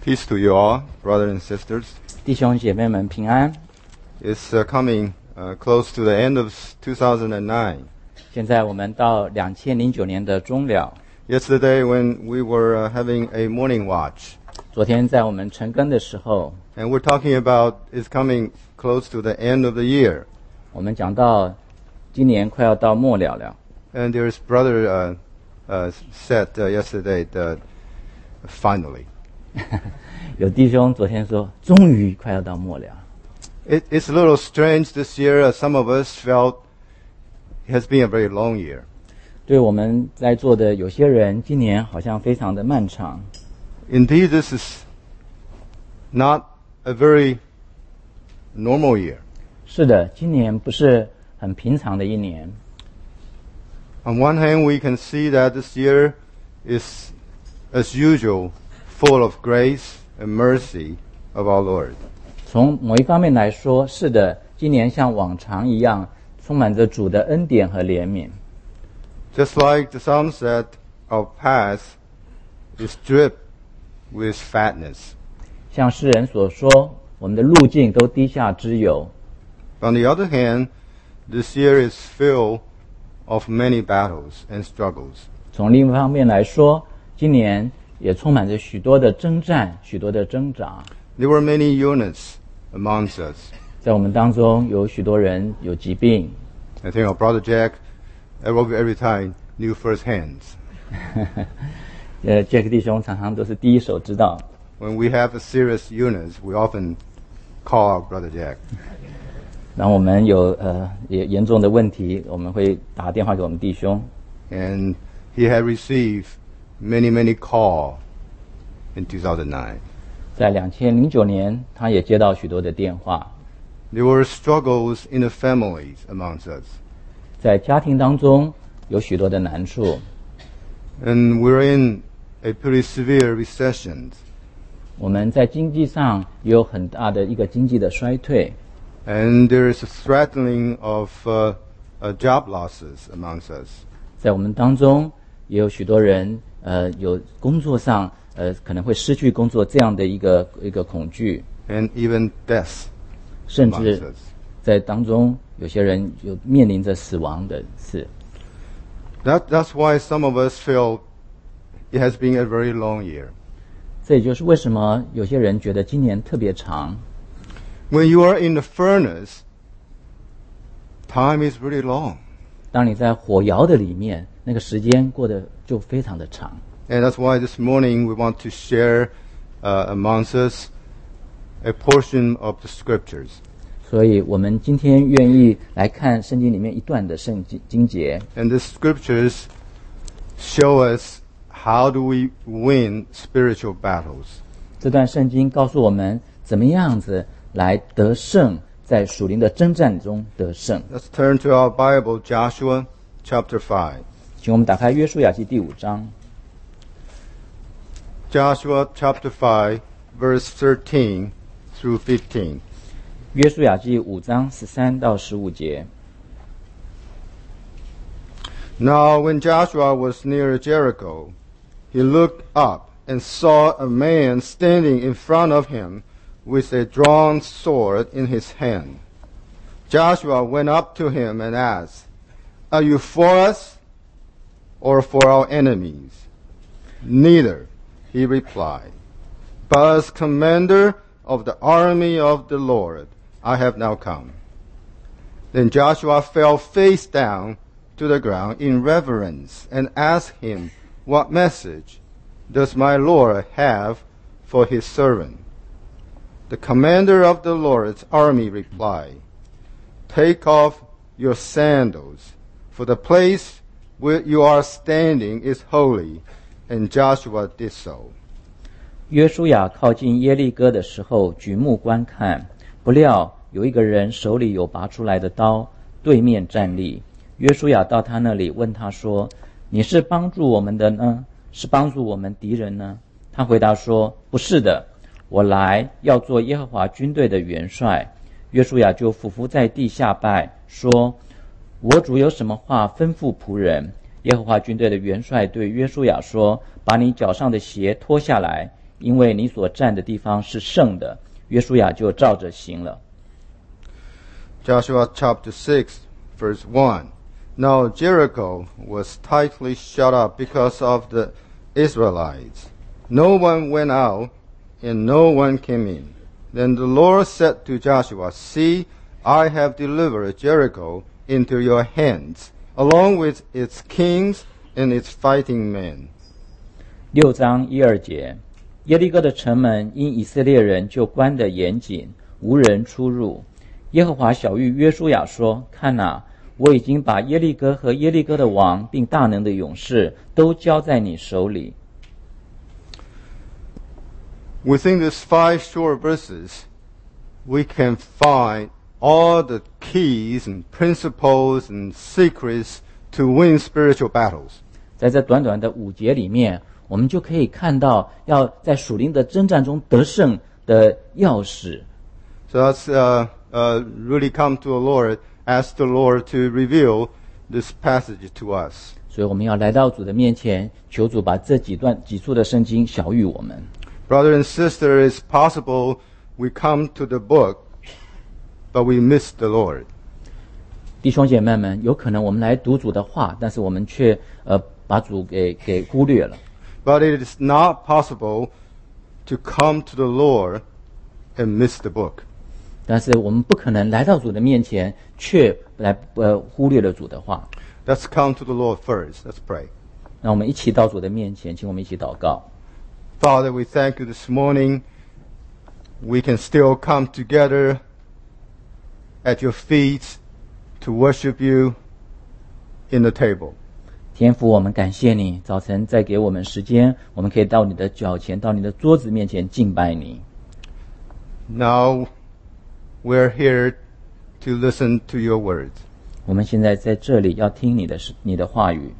Peace to you all, brothers and sisters. 弟兄姐妹们平安。 It's coming close to the end of 2009. 现在我们到2009年的终了。 Yesterday when we were having a morning watch, 昨天在我们晨更的时候， and we're talking about it's coming close to the end of the year. 我们讲到今年快要到末了了。 And there's brother said yesterday that finally. 有弟兄昨天说，终于快要到末了。 It's a little strange this year. Some of us felt it has been a very long year. 对我们在座的有些人，今年好像非常的漫长。 Indeed, this is not a very normal year. 是的，今年不是很平常的一年。 On one hand, we can see that this year is, as usual, full of grace and mercy of our Lord. 从某一方面来说，是的，今年像往常一样，充满着主的恩典和怜悯。 Just like the psalm said, our path is dripped with fatness. 像诗人所说，我们的路径都滴下脂油。 On the other hand, this year is filled of many battles and struggles. 从另一方面来说，今年也充满着许多的征战，许多的挣扎。 There were many illness amongst us. 在我们当中有许多人有疾病。 I think our brother Jack, every time, knew firsthand. Jack 弟兄常常都是第一手知道。 When we have a serious illness, we often call our brother Jack. 当我们有严重的问题，我们会打电话给我们弟兄。 And he had received many calls in 2009. 在2009年，他也接到许多的电话。 There were struggles in the families amongst us. 在家庭当中有许多的难处。 And we're in a pretty severe recession. 我们在经济上也有很大的一个经济的衰退。 And there is a threatening of job losses amongst us. 在我们当中也有许多人有工作上可能会失去工作这样的一个恐惧， And even death 甚 amongst 至 us. 在当中有些人有面临着死亡的事。 That's why some of us feel it has been a very long year. 这也就是为什么有些人觉得今年特别长。 When you are in the furnace, time is really long. 当你在火窑的里面，那个时间过得就非常的长。 And that's why this morning we want to share amongst us a portion of the scriptures. 所以我们今天愿意来看圣经里面一段的圣经节。 And the scriptures show us how do we win spiritual battles. 这段圣经告诉我们怎么样子来得胜，在属灵的征战中得胜。 Let's turn to our Bible, Joshua chapter 5. 请我们打开约书亚记第5章。 Joshua chapter 5, verse 13 through 15. 约书亚记5章13到15节。 Now when Joshua was near Jericho, he looked up and saw a man standing in front of him with a drawn sword in his hand. Joshua went up to him and asked, "Are you for us or for our enemies?" "Neither," he replied, "but as commander of the army of the Lord, I have now come." Then Joshua fell face down to the ground in reverence and asked him, "What message does my Lord have for his servant?" The commander of the Lord's army replied, "Take off your sandals, for the place where you are standing is holy." And Joshua did so. 约书亚靠近耶利哥的时候，举目观看，不料有一个人手里有拔出来的刀，对面站立。约书亚到他那里，问他说：“你是帮助我们的呢，是帮助我们敌人呢？”他回答说：“不是的，我来要做耶和华军队的元帅。”约书亚就俯伏在地下拜，说：“我主有什么话吩咐仆人？”耶和华军队的元帅对约书亚说：“把你脚上的鞋脱下来。” 因为你所站的地方是圣的。约书亚就照着行了。 Joshua chapter 6, verse 1. Now Jericho was tightly shut up because of the Israelites. No one went out, and no one came in. Then the Lord said to Joshua, See, I have delivered Jericho into your hands, along with its kings and its fighting men. 6章1、2节，耶利哥的城门因以色列人就关得严谨，无人出入。耶和华晓谕约书亚说：看哪，我已经把耶利哥和耶利哥的王，并大能的勇士都交在你手里。 Within these 5 short verses, we can find all the keys and principles and secrets to win spiritual battles. 在这短短的5节里面，我们就可以看到要在属灵的征战中得胜的钥匙。 So let's really come to the Lord, ask the Lord to reveal this passage to us. 所以我们要来到主的面前，求主把这几处的圣经晓谕我们。 Brother and sister, it's possible we come to the book, but we miss the Lord. 弟兄姐妹们，有可能我们来读主的话，但是我们却把主给忽略了。 But it is not possible to come to the Lord and miss the book. 但是我们不可能来到主的面前，却忽略了主的话。 Let's come to the Lord first. Let's pray. 让我们一起到主的面前，请我们一起祷告。 Father, we thank you this morning. We can still come together at your feet to worship you in the table. 天父，我们感谢你，早晨再给我们时间，我们可以到你的脚前，到你的桌子面前敬拜你。 Now we're here to listen to your words. 我们现在在这里要听你的话语。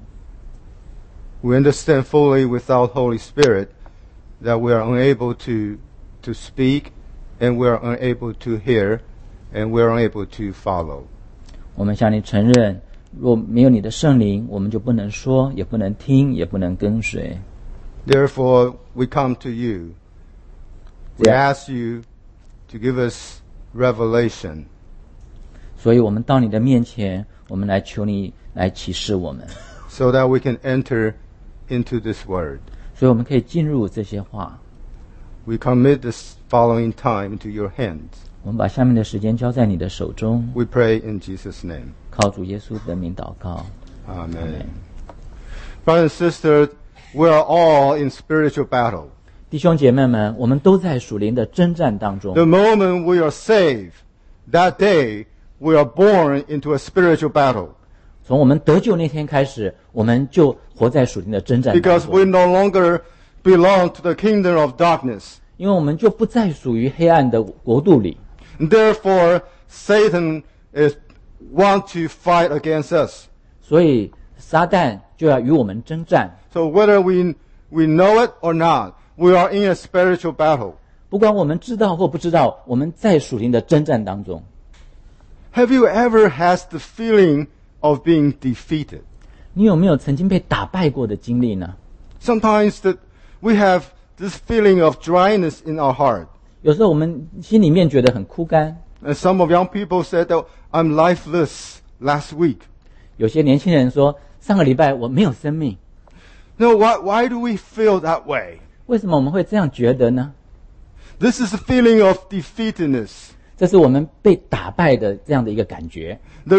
We understand fully without Holy Spirit that we are unable to speak, and we are unable to hear, and we are unable to follow. 我们向你承认，若没有你的圣灵，我们就不能说，也不能听，也不能跟随。 Therefore, we come to you. We ask you to give us revelation. 所以我们到你的面前，我们来求你来启示我们， so that we can enter into this word. 所以我们可以进入这些话。 We commit this following time to your hands. 我们把下面的时间交在你的手中， We pray in Jesus' name. 靠主耶稣的名祷告。 Amen. Brothers and sisters, we are all in spiritual battle. 弟兄姐妹们，我们都在属灵的征战当中。 The moment we are saved, that day we are born into a spiritual battle. 从我们得救那天开始，我们就活在属灵的征战当 Because we 中， no longer belong to the kingdom of darkness. 因为我们就不再属于黑暗的国度里。 And therefore, Satan want to fight against us. 所以撒旦就要与我们征战。 So whether we know it or not, we are in a spiritual battle. 不管我们知道或不知道，我们在属灵的征战当中。 Have you ever had the feeling of being defeated? 你有没有曾经被打败过的经历呢？ Sometimes we have this feeling of dryness in our heart. 有时候我们心里面觉得很枯干。 And some of young people said that I'm lifeless last week. 有些年轻人说，上个礼拜我没有生命。 No, why do we feel that way? 为什么我们会这样觉得呢？ This is a feeling of defeatedness. 这是我们被打败的这样的一个感觉。 The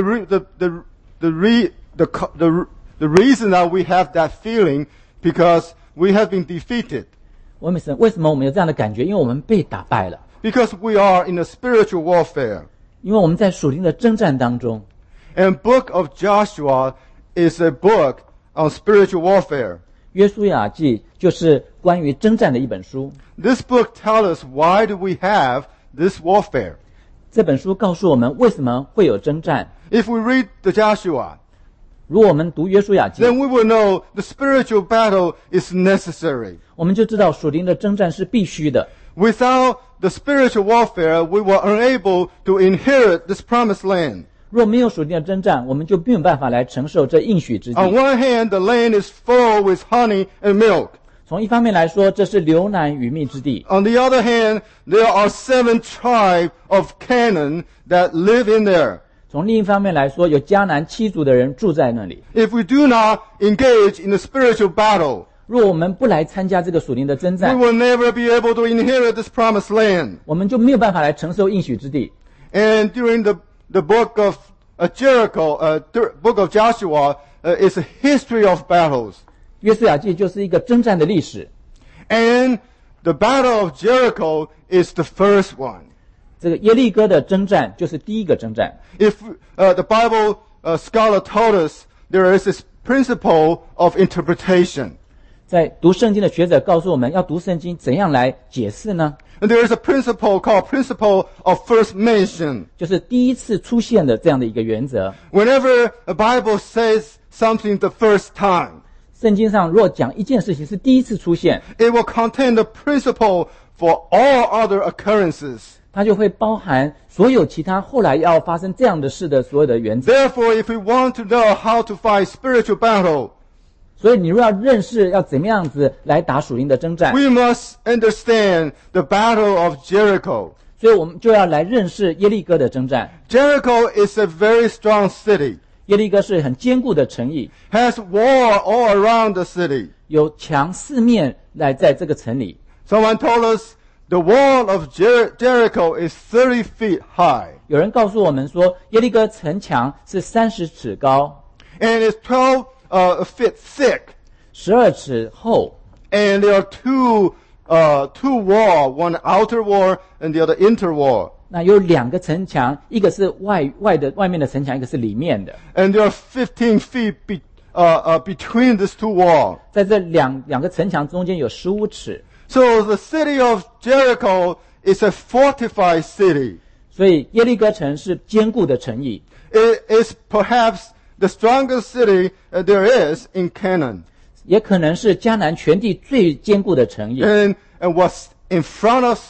reason that we have that feeling because we have been defeated. 为什么我们有这样的感觉？因为我们被打败了， Because we are in a spiritual warfare. 因为我们在属灵的征战当中。 And book of Joshua is a book on spiritual warfare. 约书亚记就是关于征战的一本书。 This book tells us why do we have this warfare. 这本书告诉我们为什么会有征战。 If we read the Joshua, 如果我们读约书亚记， then we will know the spiritual battle is necessary. 我们就知道属灵的征战是必须的。 Without the spiritual warfare, we were unable to inherit this promised land. 若没有属灵的征战，我们就没有办法来承受这应许之地。 On one hand, the land is full with honey and milk. 从一方面来说，这是流难与密之地。 On the other hand, there are 7 tribes of Canaan that live in there. 从另一方面来说，有迦南7族的人住在那里。 If we do not engage in the spiritual battle, 若我们不来参加这个属灵的征 we 战， will never be able to inherit this promised land. 我们就没有办法来承受应许之地。 And during the book of Jericho, book of Joshua, is a history of battles. 约书亚记就是一个征战的历史。 And the battle of Jericho is the first one. 这个耶利哥的征战就是第一个征战。 If the Bible scholar told us there is this principle of interpretation. 在读圣经的学者告诉我们要读圣经怎样来解释呢？ And there is a principle called principle of first mention. 就是第一次出现的这样的一个原则。 Whenever a Bible says something the first time, 圣经上若讲一件事情是第一次出现， it will contain the principle for all other occurrences. 它就会包含所有其他后来要发生这样的事的所有的原则。 Therefore, if we want to know how to fight spiritual battle, 所以你若要认识要怎么样子来打属灵的征战， we must understand the battle of Jericho. 所以我们就要来认识耶利哥的征战。 Jericho is a very strong city, 耶利哥是很坚固的城邑， has wall all around the city. 有墙四面来在这个城里。 Someone told us the wall of Jericho is 30 feet high, 有人告诉我们说，耶利哥城墙是30尺高， and it's 12 feet thick, 12尺厚， and there are two wall, one outer wall and the other inner wall. 那有2个城墙，一个是外面的城墙，一个是里面的。 And there are 15 feet between these two walls. 在这两个城墙中间有15尺， So the city of Jericho is a fortified city. 所以耶利哥城是坚固的城邑， It is perhaps the strongest city there is in Canaan. 也可能是迦南全地最坚固的城邑。 And what's in front of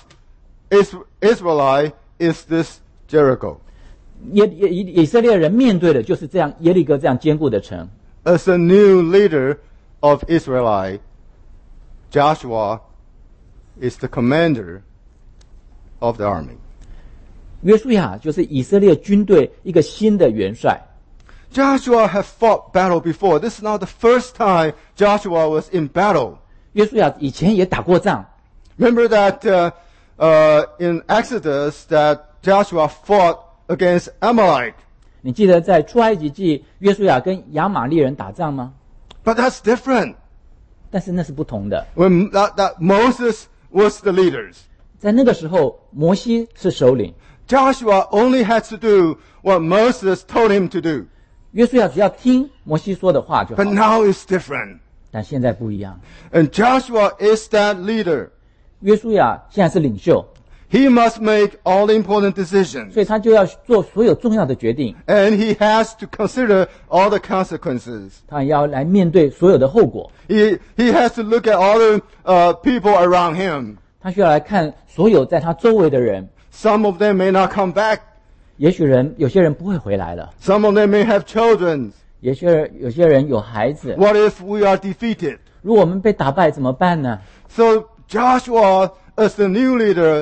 Israelite is this Jericho. 以色列人面对的就是这样耶利哥这样坚固的城。 As a new leader of Israelite, Joshua is the commander of the army. 约书亚就是以色列军队一个新的元帅。 Joshua had fought battle before. This is not the first time Joshua was in battle. 约书亚以前也打过仗， Remember that in Exodus that Joshua fought against Amalek. 你记得在出埃及记约书亚跟亚玛利人打仗吗？ But that's different. 但是那是不同的。 When that Moses was the leaders. 在那个时候，摩西是首领， Joshua only had to do what Moses told him to do. 约书亚只要听摩西说的话就好 But。now it's different. 但现在不一样， And Joshua is that leader. 约书亚现在是领袖， He must make all the important decisions. 所以他就要做所有重要的决定， And he has to consider all the consequences. 他要来面对所有的后果， He has to look at all the people around him. 他需要来看所有在他周围的人。 Some of them may not come back. 有些人不会回来了， Some of them may have children. 有些人有孩子。 What if we are defeated? 如果我们被打败怎么办呢？ So Joshua, as the new leader,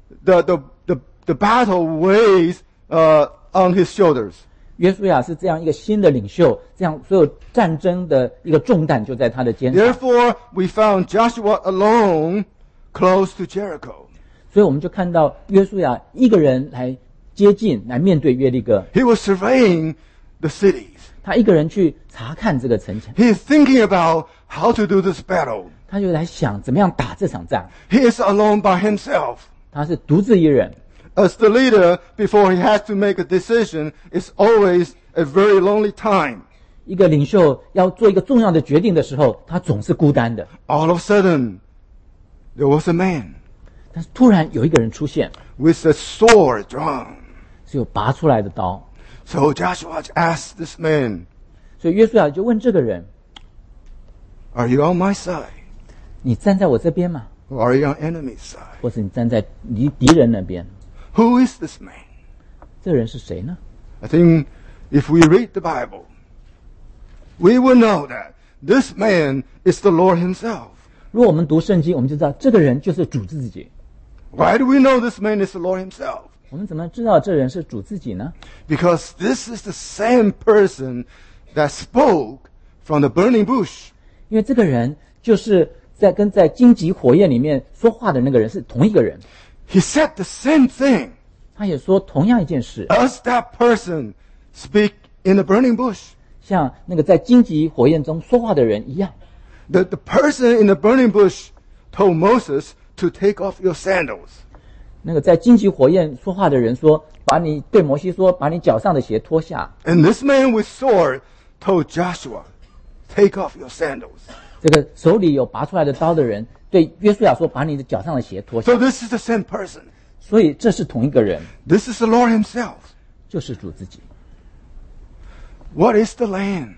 the battle weighs on his shoulders. 约书亚是这样一个新的领袖，这样所有战争的一个重担就在他的肩上。 Therefore, we found Joshua alone close to Jericho. 所以我们就看到约书亚一个人来接近，来面对约利哥。 He was surveying the cities. 他一个人去查看这个城墙， He is thinking about how to do this battle. 他就来想怎么样打这场仗。 He is alone by himself. 他是独自一人， As the leader, before he has to make a decision, it's always a very lonely time. 一个领袖要做一个重要的决定的时候，他总是孤单的。 All of a sudden, there was a man 但是突然有一个人出现， with a sword drawn. 是有拔出来的刀。 So Joshua asked this man, 所以约书亚就问这个人 are you on my side? 你站在我这边吗？ Or are you on enemy's side? 或是你站在敌人那边？ Who is this man? 这个人是谁呢？ I think if we read the Bible, we will know that this man is the Lord himself. 如果我们读圣经，我们就知道这个人就是主自己。 Why do we know this man is the Lord himself? 我们怎么知道这人是主自己呢？ Because this is the same person that spoke from the burning bush. 因为这个人就是在荆棘火焰里面说话的那个人是同一个人， He said the same thing 他也说同样一件事， as that person speak in the burning bush. 像那个在荆棘火焰中说话的人一样。 The person in the burning bush told Moses to take off your sandals. 那个在荆棘火焰说话的人说，对摩西说，把你脚上的鞋脱下。 And this man with sword told Joshua, take off your sandals. 这个手里有拔出来的刀的人对约书亚说，把你的脚上的鞋脱下。 So this is the same person. 所以这是同一个人， This is the Lord himself. 就是主自己。 What is the land?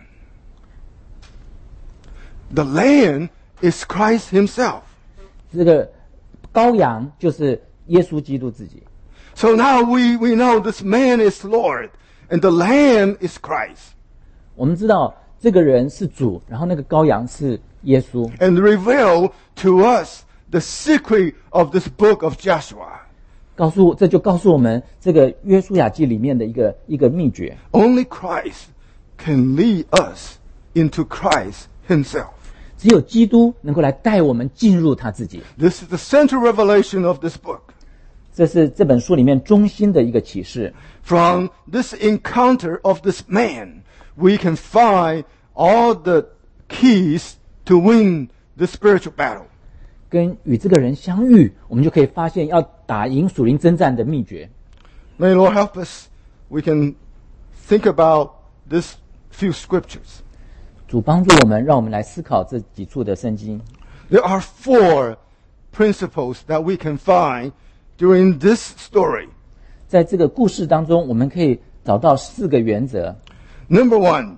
The land is Christ himself. 这个羔羊就是耶稣基督自己。 So now we know this man is Lord and the lamb is Christ. 我们知道这个人是主，然后那个羔羊是耶稣， And reveal to us the secret of this book of Joshua. 这就告诉我们这个约书亚记里面的一个秘诀。 Only Christ can lead us into Christ himself. 只有基督能够来带我们进入他自己。 This is the central revelation of this book. 这是这本书里面中心的一个启示。 From this encounter of this man, we can find all the keys to win the spiritual battle. 跟与这个人相遇，我们就可以发现要打赢属灵征战的秘诀。 May the Lord help us. We can think about these few scriptures. 主帮助我们，让我们来思考这几处的圣经。 There are 4 principles that we can find during this story. 在这个故事当中，我们可以找到4个原则。 Number 1,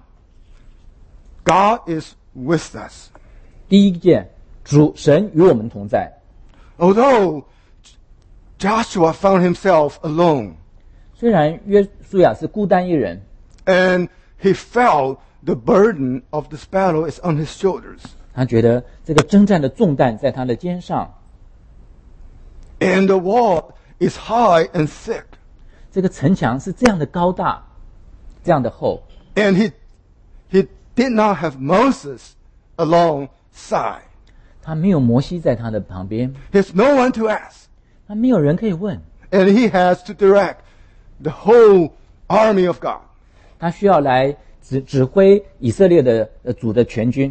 God is with us. 第一件，神与我们同在。 Although Joshua found himself alone 虽然约书亚是孤单一人， and he felt the burden of this battle is on his shoulders. 他觉得这个征战的重担在他的肩上， And the wall is high and thick. 这个城墙是这样的高大，这样的厚， And he did not have Moses alongside. 他没有摩西在他的旁边， He has no one to ask. 他没有人可以问， And he has to direct the whole army of God. 他需要来指挥以色列的主的全军。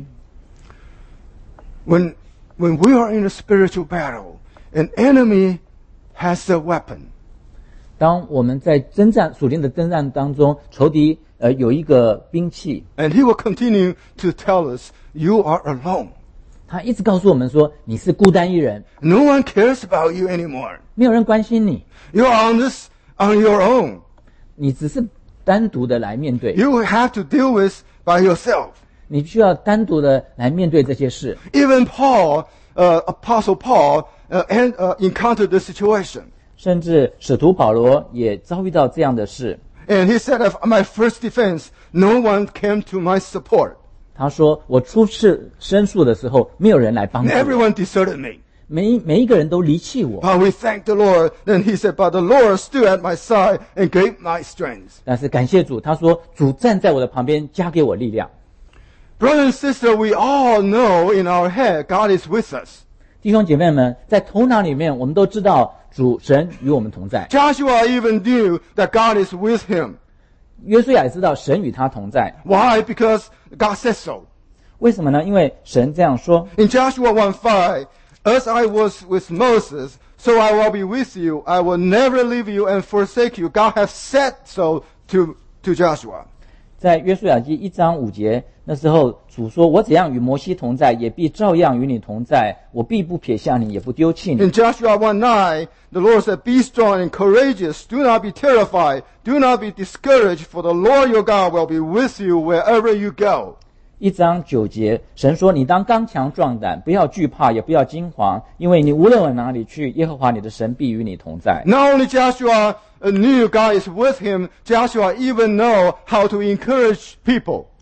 When we are in a spiritual battle, an enemy has a weapon. 当我们在属灵的征战当中，仇敌有一个兵器， And he will continue to tell us, you are alone. 他一直告诉我们说你是孤单一人， No one cares about you anymore. 没有人关心你， You are on your own. 你只是单独的来面对， You will have to deal with by yourself. 你需要单独的来面对这些事。 Even Apostle Paul encountered this situation. 甚至使徒保罗也遭遇到这样的事。 And he said, of my first defense, no one came to my support. 他说：“我初次申诉的时候，没有人来帮助 And 我， everyone deserted me. 每一个人都离弃我。 But we thank the Lord. Then he said, but the Lord stood at my side and gave my strength. 但是感谢主，他说主站在我的旁边，加给我力量。 Brother and sister, we all know in our head God is with us. 弟兄姐妹们，在头脑里面，我们都知道神与我们同在。 Joshua even knew that God is with him. 约书亚也知道神与他同在。 Why? Because God said so. 为什么呢？因为神这样说。 In Joshua 1:5, as I was with Moses, so I will be with you. I will never leave you and forsake you. God has said so to Joshua. 在约书亚记1章5节，那时候主说：“我怎样与摩西同在，也必照样与你同在。我必不撇下你，也不丢弃你。” In Joshua 1:9, the Lord said, be strong and courageous. Do not be terrified. Do not be discouraged, for the Lord your God will be with you wherever you go. 1章9节，神说：“你当刚强壮胆，不要惧怕，也不要惊惶，因为你无论往哪里去，耶和华你的神必与你同在。” Not only Joshua knew God is with him, Joshua even know how to encourage people.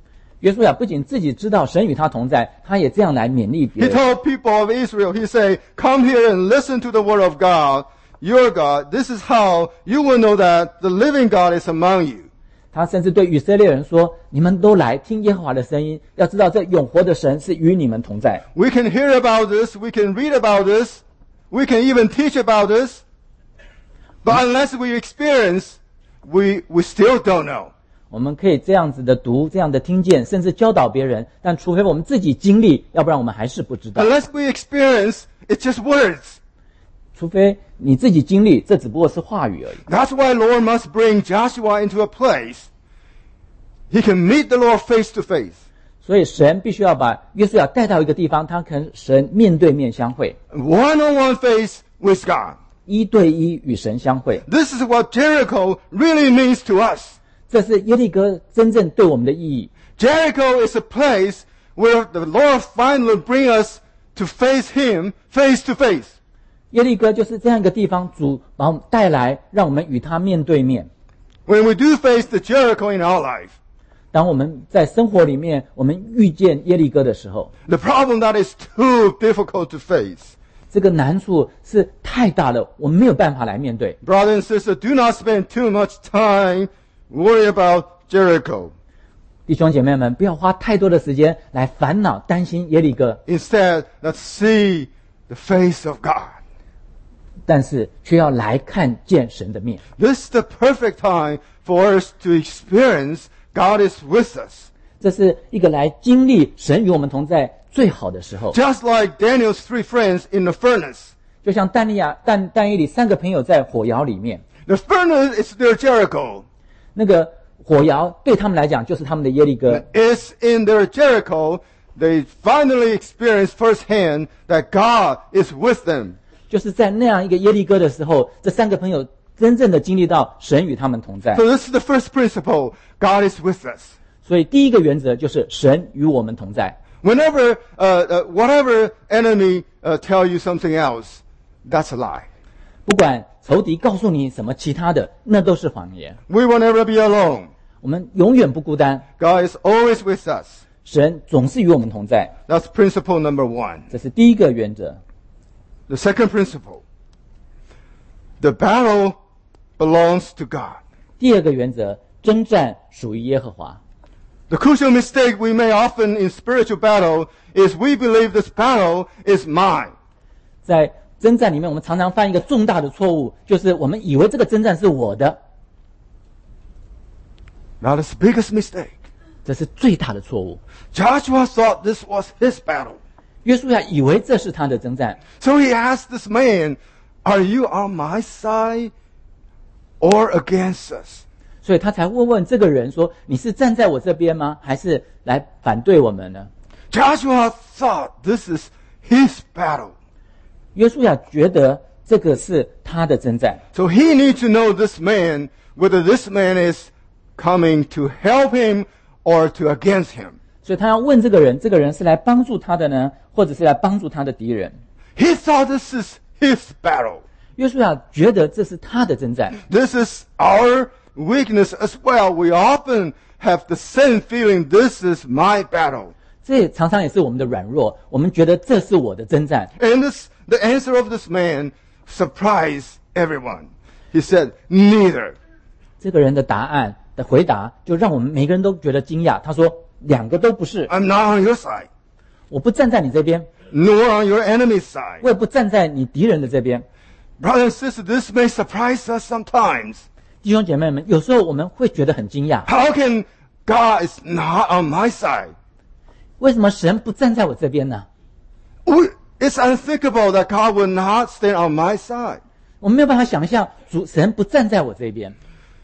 约书亚不仅自己知道神与他同在，他也这样来勉励别 He 人。 told people of Israel, he said, come here and listen to the word of God, your God. This is how you will know that the living God is among you. 他甚至对以色列人说：“你们都来听耶和华的声音，要知道这永活的神是与你们同在。” We can hear about this, we can read about this, we can even teach about this, but unless we experience, we still don't know. 我们可以这样子的读，这样的听见，甚至教导别人，但除非我们自己经历，要不然我们还是不知道。 Unless we experience, it's just words. 除非你自己经历，这只不过是话语而已。 That's why Lord must bring Joshua into a place he can meet the Lord face to face. 所以神必须要把约书亚带到一个地方，他跟神面对面相会， One-on-one face with God. 一对一与神相会。 This is what Jericho really means to us. 这是耶利哥真正对我们的意义。 Jericho is a place where the Lord finally bring us to face him face to face. 耶利哥就是这样一个地方，主把我们带来，让我们与他面对面。 When we do face the Jericho in our life, 当我们在生活里面，我们遇见耶利哥的时候， the problem that is too difficult to face. 这个难处是太大了，我们没有办法来面对。 Brother and sister, do not spend too much time worrying about Jericho. 弟兄姐妹们，不要花太多的时间来烦恼、担心耶利哥， Instead, let's see the face of God. 但是却要来看见神的面。 This is the perfect time for us to experience God is with us. 这是一个来经历神与我们同在最好的时候。 Just like Daniel's 3 friends in the furnace. 就像但以理3个朋友在火窑里面， The furnace is their Jericho. 那个火窑对他们来讲就是他们的耶利哥。 It's in their Jericho they finally experience firsthand that God is with them. 就是在那样一个耶利哥的时候，这3个朋友真正的经历到神与他们同在。 So this is the first principle. God is with us. 所以第一个原则就是神与我们同在。 Whenever, whatever enemy tell you something else, that's a lie. 不管仇敌告诉你什么其他的，那都是谎言。 We will never be alone. 我们永远不孤单， God is always with us. 神总是与我们同在。 That's principle number 1. 这是第一个原则。 The second principle. The battle belongs to God. 第二个原则，征战属于耶和华。 The crucial mistake we make often in spiritual battle is we believe this battle is mine. 在征战里面，我们常常犯一个重大的错误，就是我们以为这个征战是我的， That is the biggest mistake. 这是最大的错误。 Joshua thought this was his battle. 约书亚以为这是他的征战， So he asked this man, are you on my side or against us? 所以他才问这个人说：“你是站在我这边吗？还是来反对我们呢 Joshua thought this is his battle. ？” 约书亚觉得这个是他的征战， So he needs to know this man, whether this man is coming to help him or to against him. 所以他要问这个人是来帮助他的呢，或者是来帮助他的敌人？ He thought this is his battle. 约书亚觉得这是他的征战， This is our weakness as well. We often have the same feeling, this is my battle. 这也常常也是我们的软弱。我们觉得这是我的征战， And the answer of this man surprised everyone. He said, neither. 这个人的回答就让我们每个人都觉得惊讶。他说：“两个都不是， I'm not on your side, 我不站在你这边， nor on your enemy's side. 我也不站在你敌人的这边。” Brothers and sisters, this may surprise us sometimes. 弟兄姐妹们，有时候我们会觉得很惊讶， How can God is not on my side? 为什么神不站在我这边呢？ It's unthinkable that God will not stand on my side. 我们没有办法想象神不站在我这边。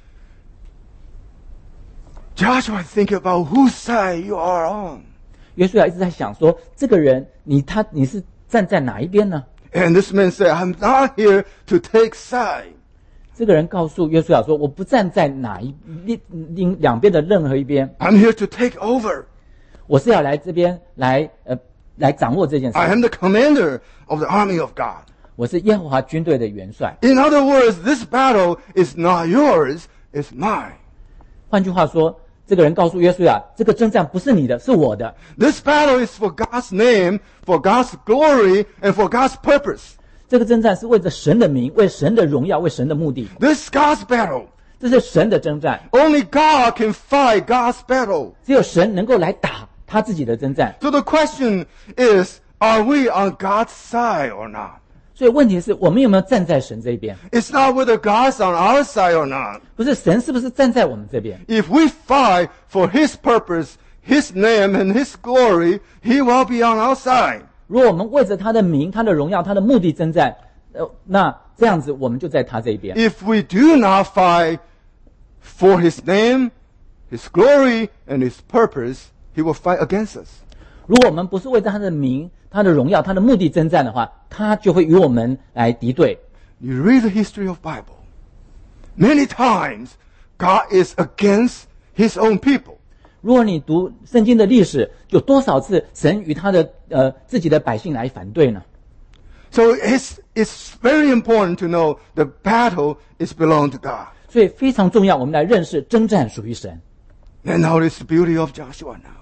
Joshua, think about whose side you are on. 约书亚一直在想说，这个人你是站在哪一边呢？ And this man said, I'm not here to take side. 这个人告诉约书亚说：“我不站在两边的任何一边， I'm here to take over. 我是要来这边来掌握这件事。 I am the commander of the army of God. 我是耶和华军队的元帅。 In other words, this battle is not yours, it's mine. 换句话说， 这个人告诉约书亚，这个征战不是你的，是我的。 This battle is for God's name, for God's glory, and for God's purpose. 这个征战是为着神的名，为神的荣耀，为神的目的。 This is God's battle. 这是神的征战， Only God can fight God's battle. 只有神能够来打他自己的征战。 So the question is, are we on God's side or not? 所以问题是我们有没有站在神这边？ It's not whether God's on our side or not. 不是神是不是站在我们这边？ If we fight for His purpose, His name, and His glory, He will be on our side. 如果我们为着他的名、他的荣耀、他的目的征战，那这样子我们就在他这一边。 If we do not fight for His name, His glory, and His purpose, He will fight against us. 如果我们不是为着他的名、他的荣耀、他的目的征战的话，他就会与我们来敌对。 You read the history of Bible. Many times, God is against His own people. 如果你读圣经的历史，有多少次神与他的自己的百姓来反对呢？ So it's very important to know the battle is belong to God. 所以非常重要，我们来认识征战属于神。 And notice the beauty of Joshua now.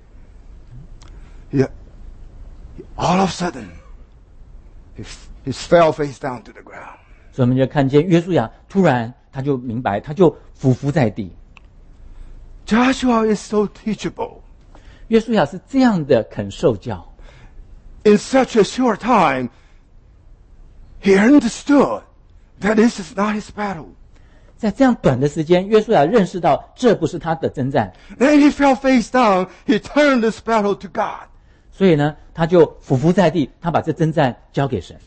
All of a sudden, he fell face down to the ground. 所以我们就看见约书亚突然他就明白，他就俯伏在地。 Joshua is so teachable. 约书亚是这样的肯受教， In such a short time, he understood that this is not his battle. 在这样短的时间，约书亚认识到这不是他的征战， Then he fell face down. He turned this battle to God. 所以呢，他就俯伏在地，他把这征战交给神。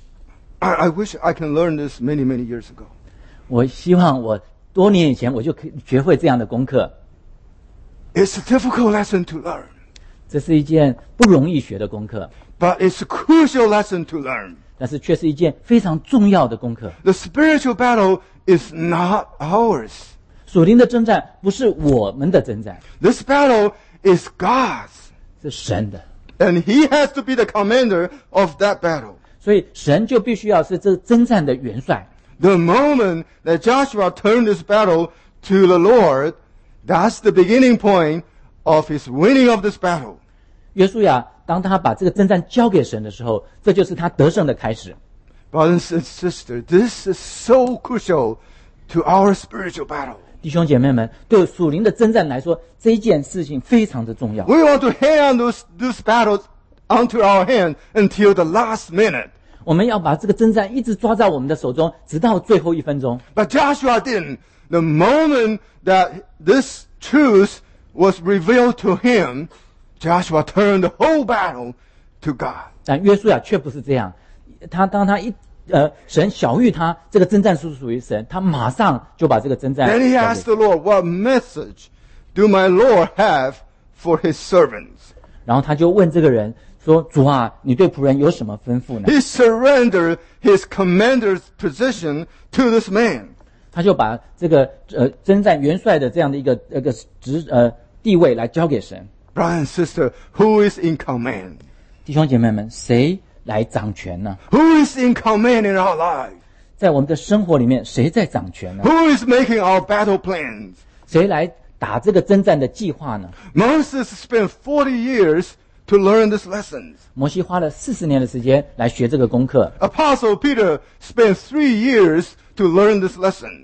I wish I can learn this many, many years ago. 我希望我多年以前我就可以学会这样的功课。 It's a difficult lesson to learn, 这是一件不容易学的功课， but it's a crucial lesson to learn. 但是却是一件非常重要的功课。 The spiritual battle is not ours. 属灵的征战不是我们的征战， This battle is God's. 是神的， And He has to be the commander of that battle. 所以神就必须要是这征战的元帅。 The moment that Joshua turned this battle to the Lord, that's the beginning point of his winning of this battle. 约书亚当他把这个征战交给神的时候，这就是他得胜的开始。 Brothers and sisters, this is so crucial to our spiritual battle. 弟兄姐妹们，对属灵的征战来说，这一件事情非常的重要。 We want to hang on those battles onto our hand until the last minute. 我们要把这个征战一直抓在我们的手中，直到最后1分钟。 But Joshua didn't. The moment that this truth was revealed to him, Joshua turned the whole battle to God. 但约书亚却不是这样，当他神晓谕他这个征战是属于神，他马上就把这个征战 Then he 交给 asked the Lord, what message do my Lord have for his servants? 然后他就问这个人说：“主啊，你对仆人有什么吩咐呢 He surrendered his commander's position to this man.？” 他就把这个征战元帅的这样的一个地位来交给神。 Brother and sister, who is in command? 弟兄姐妹们，谁来掌权呢？ Who is in command in our life? 在我们的生活里面，谁在掌权呢？ Who is making our battle plans? 谁来打这个征战的计划呢？ Moses spent 40 years to learn these lessons. 摩西花了40年的时间来学这个功课。 Apostle Peter spent 3 years to learn these lessons.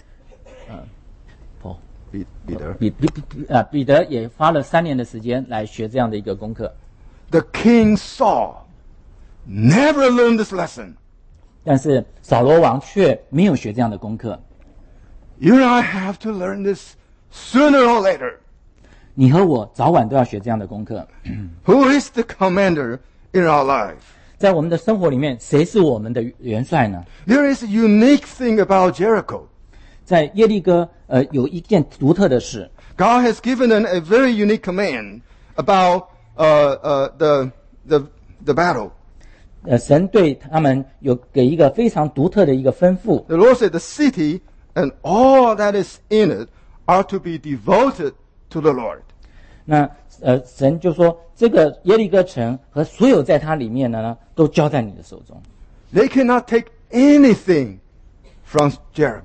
彼得也花了3年的时间来学这样的一个功课。 The king Saul never learned this lesson. 但是扫罗王却没有学这样的功课。 You and I have to learn this sooner or later. 你和我早晚都要学这样的功课。 Who is the commander in our life? 在我们的生活里面，谁是我们的元帅呢？ There is a unique thing about Jericho. 在耶利哥，有一件独特的事。 God has given them a very unique command about the battle. 神对他们有给一个非常独特的一个吩咐。 The Lord said the city and all that is in it are to be devoted to the Lord. 那神就说，这个耶利哥城和所有在它里面的呢，都交在你的手中。 They cannot take anything from Jericho.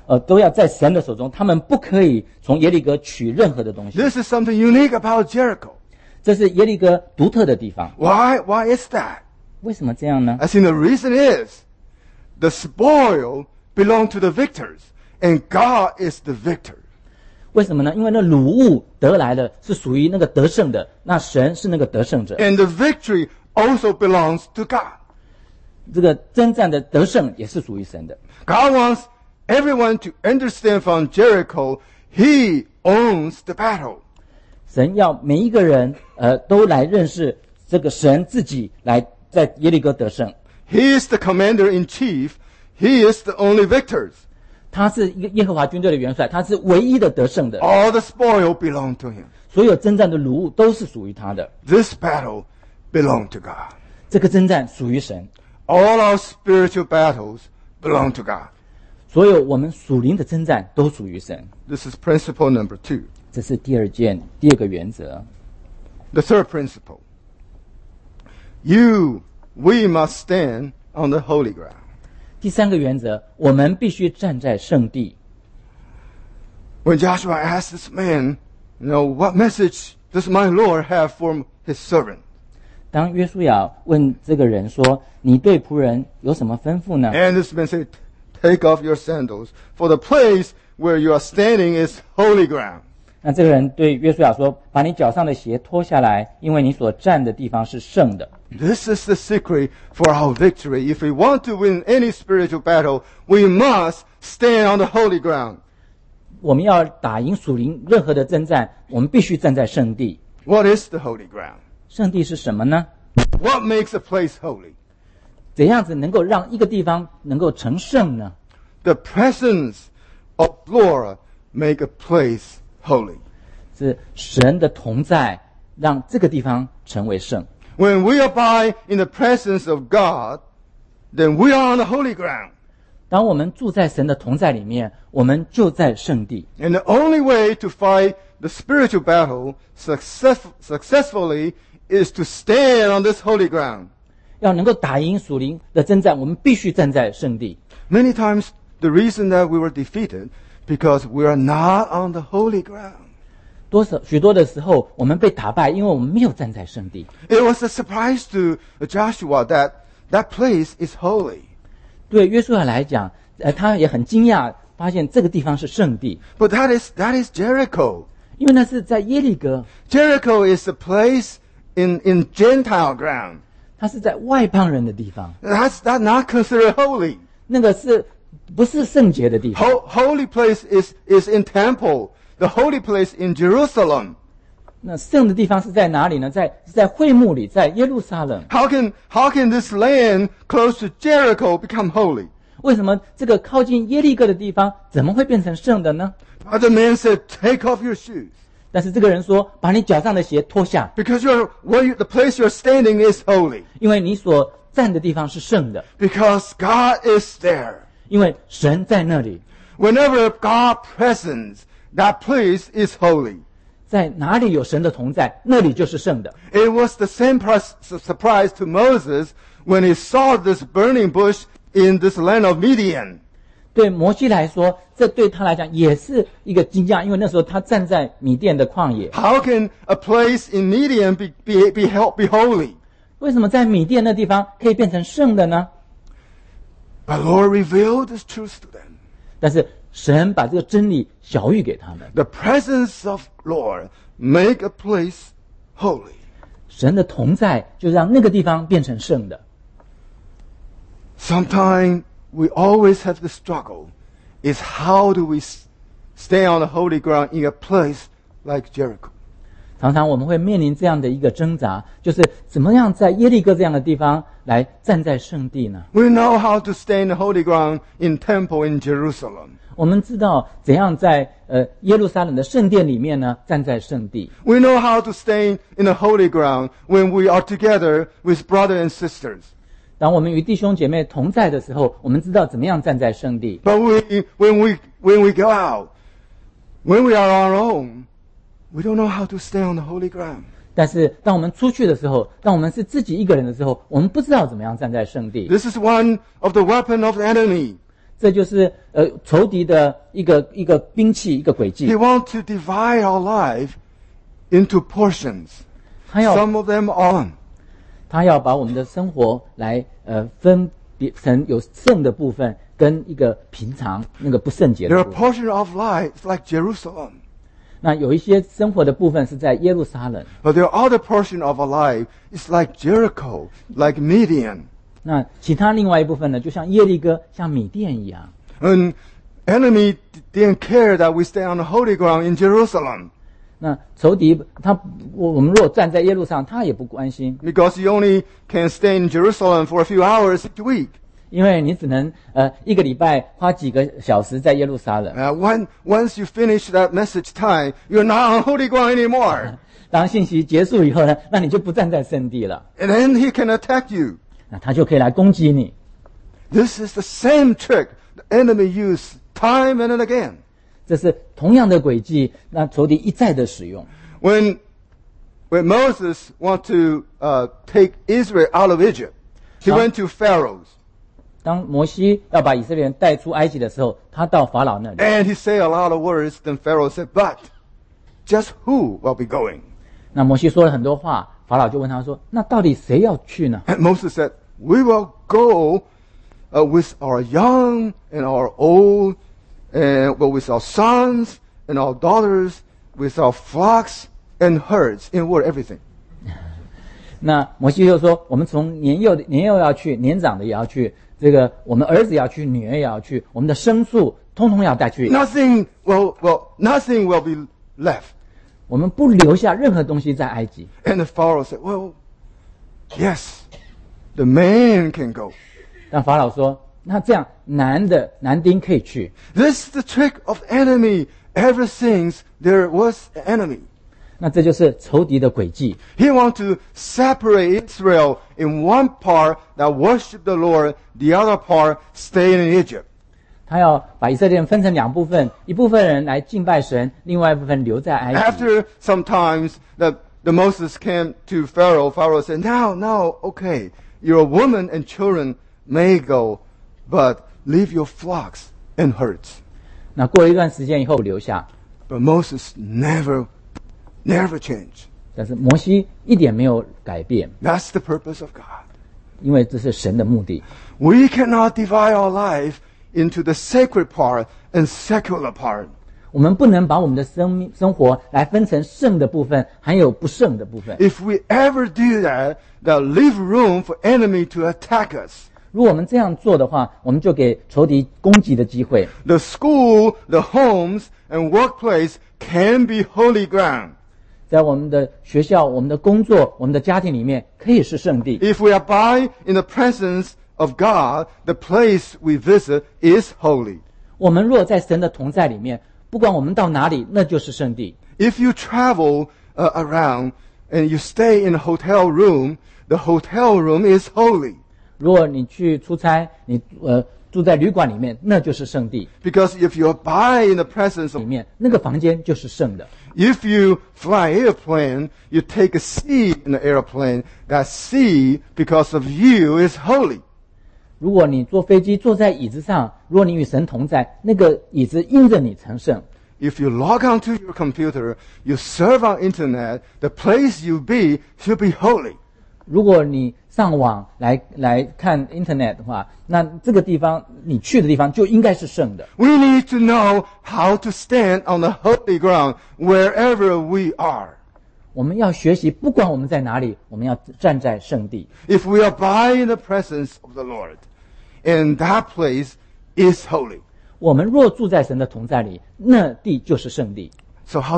都要在神的手中，他们不可以从耶利哥取任何的东西。 This is something unique about Jericho. 这是耶利哥独特的地方。 Why is that? 为什么这样呢？ I think the reason is the spoil belong to the victors, and God is the victor. 为什么呢？因为那掳物得来的是属于那个得胜的，那神是那个得胜者。 And the victory also belongs to God. 这个征战的得胜也是属于神的。 God wants everyone to understand from Jericho, He owns the battle. 神要每一个人都来认识这个神自己来在耶利哥得胜。 He is the commander-in-chief. He is the only victors. 他是一个耶和华军队的元帅，他是唯一的得胜的。 All the spoil belong to Him. 所有征战的掳物都是属于他的。 This battle belongs to God. 这个征战属于神， All our spiritual battles belong to God. 所有我们属灵的征战都属于神。 This is principle number 2. 这是第二个原则。 The third principle. We must stand on the holy ground. 第三个原则，我们必须站在圣地。 When Joshua asked this man, what message does my Lord have for his servant? 当约书亚问这个人说：“你对仆人有什么吩咐呢？” And this man said, take off your sandals, for the place where you are standing is holy ground. 那这个人对约书亚说：“把你脚上的鞋脱下来，因为你所站的地方是圣的。” This is the secret for our victory. If we want to win any spiritual battle, we must stand on the holy ground. 我们要打赢属灵任何的征战，我们必须站在圣地。 What is the holy ground? 圣地是什么呢？ What makes a place holy? 怎样子能够让一个地方能够成圣呢？ The presence of Lord make a place holy. 是神的同在，让这个地方成为圣。 When we abide in the presence of God, then we are on the holy ground. 当我们住在神的同在里面，我们就在圣地。 And the only way to fight the spiritual battle successfully is to stand on this holy ground. 要能够打赢属灵的征战，我们必须站在圣地。 Many times the reason that we were defeated because we are not on the holy ground. 许多的时候，我们被打败，因为我们没有站在圣地。 It was a surprise to Joshua that that place is holy. 对约书亚来讲，他也很惊讶，发现这个地方是圣地， But that is Jericho. 因为那是在耶利哥， Jericho is a place in Gentile ground. 它是在外邦人的地方， That's not considered holy. 那个不是圣洁的地方？ Holy place is in temple. The holy place in Jerusalem. 那圣的地方是在哪里呢？在会幕里，在耶路撒冷。 How can this land close to Jericho become holy? 为什么这个靠近耶利哥的地方怎么会变成圣的呢？ But the man said, take off your shoes. 但是这个人说，把你脚上的鞋脱下， Because the place you're standing is holy. 因为你所站的地方是圣的， Because God is there. 因为神在那里。 Whenever God presents, that place is holy. 在哪里有神的同在，那里就是圣的。 It was the same surprise to Moses when he saw this burning bush in this land of Midian. 对摩西来说，这对他来讲也是一个惊讶，因为那时候他站在米甸的旷野。 How can a place in Midian be holy? 为什么在米甸那地方可以变成圣的呢？ But Lord revealed this truth to them. 但是神把这个真理晓谕给他们。 The presence of Lord make a place holy. 神的同在就让那个地方变成圣的。 Sometimes we always have the struggle is how do we stay on the holy ground in a place like Jericho? 常常我们会面临这样的一个挣扎，就是怎么样在耶利哥这样的地方来站在圣地呢？ We know how to stay in the holy ground in temple in Jerusalem. 我们知道怎样在耶路撒冷的圣殿里面呢站在圣地。 We know how to stay in the holy ground when we are together with brothers and sisters. 当我们与弟兄姐妹同在的时候，我们知道怎么样站在圣地。 But when we go out, when we are on our own, we don't know how to stay on the holy ground. 但是当我们出去的时候，当我们是自己一个人的时候，我们不知道怎么样站在圣地。 This is one of the weapons of the enemy. 这就是仇敌的一个兵器，一个诡计。 He wants to divide our life into portions. 他要 Some of them on. 他要把我们的生活来分别成有圣的部分，跟一个平常那个不圣洁 There 的 are 部分。 portions of life like Jerusalem. 那有一些生活的部分是在耶路撒冷， But there are other portions of our life. It's like Jericho, like Midian. 那其他另外一部分呢，就像耶利哥、像米甸一样。 And enemy didn't care that we stay on the holy ground in Jerusalem 那仇敌我们如果站在耶路上，他也不关心， because you only can stay in Jerusalem for a few hours each week. 因为你只能一个礼拜花几个小时在耶路撒冷。 Once you finish that message time, you're not on holy ground anymore. 当信息结束以后呢，那你就不站在圣地了， And then he can attack you. 那他就可以来攻击你。 This is the same trick the enemy used time and again. 这是同样的诡计，那仇敌一再的使用。 When Moses wanted to take Israel out of Egypt, he went to Pharaoh's. 当摩西要把以色列人带出埃及的时候，他到法老那里， And he said a lot of words. Then Pharaoh said, but just who will be going? 那摩西说了很多话，法老就问他说：“那到底谁要去呢 And Moses said, we will go with our young and our old, and with our sons and our daughters, with our flocks and herds, in word, everything.？” 那摩西就说：“我们从年幼要去，年长的也要去，这个我们儿子也要去，女儿也要去，我们的牲畜通通要带去， Nothing will be left. 我们不留下任何东西在埃及。” And the Pharaoh said, well, yes, the man can go. 但法老说：“那这样男丁可以去。” This is the trick of enemy ever since there was an enemy. 那这就是仇敌的诡计。 He wants to separate Israel in one part that worship the Lord, the other part stay in Egypt. 他要把以色列人分成两部分，一部分人来敬拜神，另外一部分留在埃及。 After sometimes the Moses came to Pharaoh, Pharaoh said, now, okay, your women and children may go, but leave your flocks and herds. 那过了一段时间以后留下， But Moses never changed. 但是摩西一点没有改变， That's the purpose of God. 因为这是神的目的。 We cannot divide our life into the sacred part and secular part. 我们不能把我们的生活来分成圣的部分，还有不圣的部分。 If we ever do that, that leave room for enemy to attack us. 如果我们这样做的话，我们就给仇敌攻击的机会。 The school, the homes, and workplace can be holy ground. 在我们的学校、我们的工作、我们的家庭里面，可以是圣地。 If we abide in the presence of God, the place we visit is holy. 我们若在神的同在里面，不管我们到哪里，那就是圣地。 If you travel around and you stay in a hotel room, the hotel room is holy. 如果你去出差，你住在旅馆里面，那就是圣地。 Because if you abide in the presence 里 of, 面那个房间就是圣的。 if you fly airplane, you take a seat in the airplane. That seat, because of you, is holy. 如果你坐飞机坐在椅子上，如果你与神同在，那个椅子因着你成圣。 If you log onto your computer, you surf on internet, the place you be should be holy. 如果你上网来看 Internet 的话，那这个地方你去的地方就应该是圣的。 We need to know how to stand on the holy ground wherever we are. 我们要学习，不管我们在哪里，我们要站在圣地。 If we abide in the presence of the Lord, and that place is holy. 我们若住在神的同在里，那地就是圣地。 So how?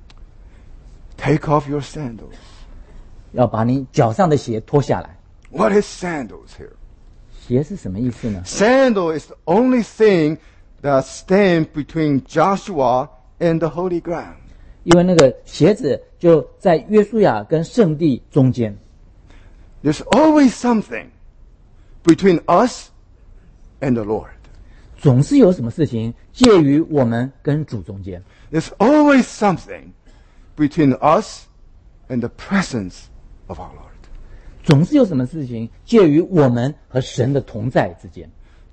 Take off your sandals. 要把你脚上的鞋脱下来。 What is sandals here? 鞋是什么意思呢？ Sandal is the only thing that stands between Joshua and the holy ground. 因为那个鞋子就在约书亚跟圣地中间， There's always something between us and the Lord. 总是有什么事情介于我们跟主中间。 There's always something between us and the presence of our Lord. 总是有什么事情介于我们和神的同在之间。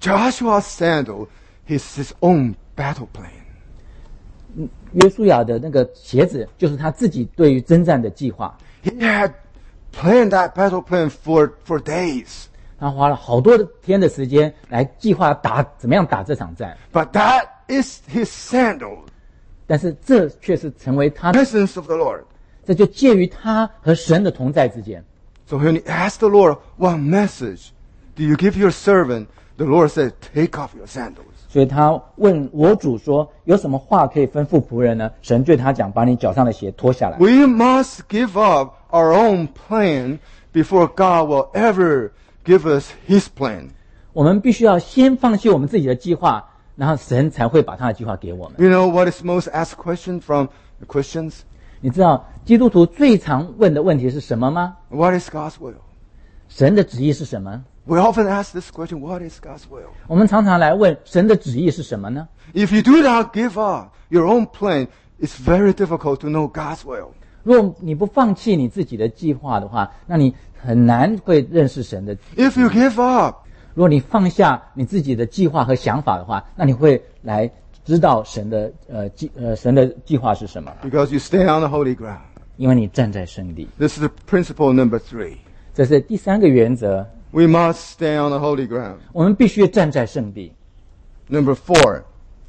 Joshua's sandal is his own battle plan. 约书亚的那个鞋子就是他自己对于征战的计划。 He had planned that battle plan for days. 他花了好多天的时间来计划怎么样打这场战。 But that is his sandal. 但是这却是成为他 Presence of the Lord. 这就介于他和神的同在之间。 So when he asked the Lord, what message do you give your servant? The Lord said, take off your sandals. 所以他问我主说，有什么话可以吩咐仆人呢？神对他讲，把你脚上的鞋脱下来。 We must give up our own plan before God will ever give us his plan. 我们必须要先放弃我们自己的计划，然后神才会把他的计划给我们。 You know what is most asked question from the Christians? 你知道基督徒最常问的问题是什么吗？ What is God's will? 神的旨意是什么？ We often ask this question, what is God's will? 我们常常来问神的旨意是什么呢？ If you do not give up your own plan, it's very difficult to know God's will. 如果你不放弃你自己的计划的话，那你很难会认识神的。 If you give up, 如果你放下你自己的计划和想法的话，那你会来知道神的神的计划是什么， because you stay on the holy ground. 因为你站在圣地。 This is the principle number 3. 这是第三个原则， We must stay on the holy ground. 我们必须站在圣地。 Number 4.